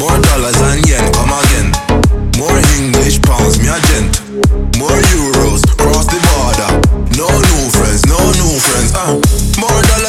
More dollars and yen, come again. More English pounds, me a gent. More euros, cross the border. No new friends, no new friends. More dollars